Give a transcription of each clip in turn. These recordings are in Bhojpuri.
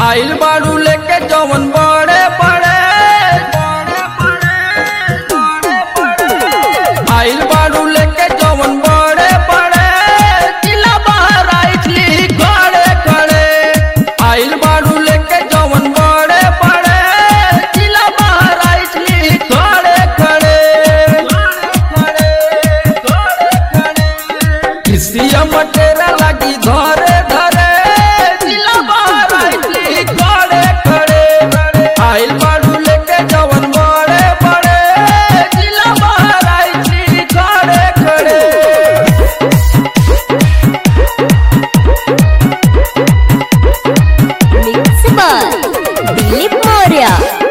आइल बाड़ू लेके जवन बड़े बड़े आइल बाड़ू लेके जवन बड़े बड़े जिला बाहर आइली खड़े खड़े आइल बाड़ू लेके जवन बड़े बड़े जिला बाहर आइली खड़े खड़े किसिया मटेरा लगी धरे धरे जिला बाहर आइली खड़े खड़े आइल बाड़ू लेके जवन बड़े बड़े जिला बाहर आइली खड़े खड़े मिक्स बाय दिलीप मौर्य।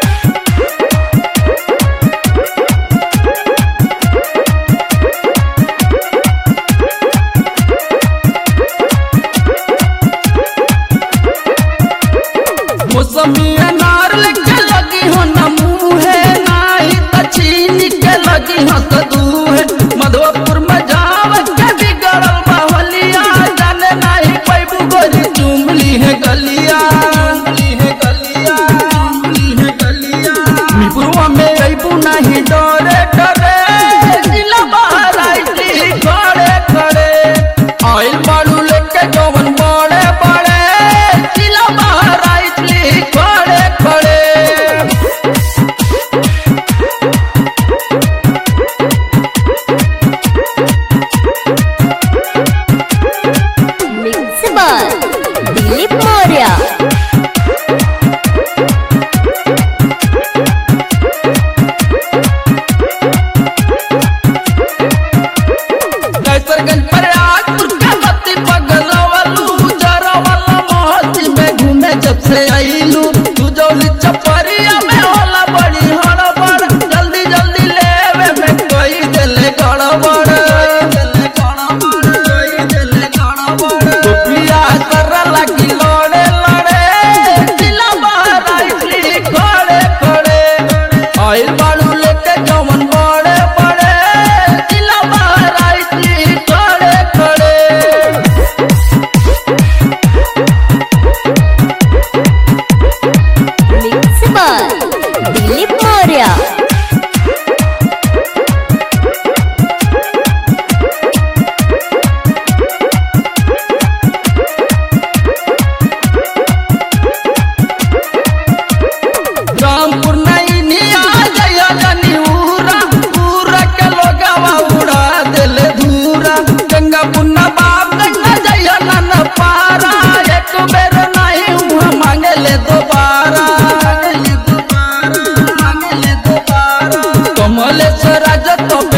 मौसमी अनार लेके लगी हो न मुँहे नाही त छीन के लगी हो त दूहे मधुपुर में जाव के बिगड़ल बावलिया जाने नाही पैबू गोरी चुमली है गलिया मिपुरवा में अबू नहीं डरे डरे जिला बाहर आइली खड़े खड़े आइल बाड़ू लेके जवन बड़े बड़े जिला बाहर आइली खड़े खड़े मिक्स बाय दिलीप मौर्य। कैसरगंज प्रयागपुर के बत्ती पगलवलू जरवाला मोहल्ली में घूमे जब से आइलू तू जौली चपरिया में होला बड़ी हड़बड़ जल्दी जल्दी लेवे में कोई देले गड़बड़ गोपिया कर लगी लड़े लड़े जिला बाहर आइली खड़े खड़े आइल बाड़ू लेके जवन बड़े बड़े जिला बाहर आइली खड़े खड़े मिक्स बाय दिलीप मौर्य। रामपुर नहीं निया जया जनी उरा पूरा के लोगवा उड़ा देले धूरा गंगा पुन्ना बाप गंगा जया नन पारा एक बेर नहीं हुआ मांगे ले दोबारा कमलेश्वर राज तो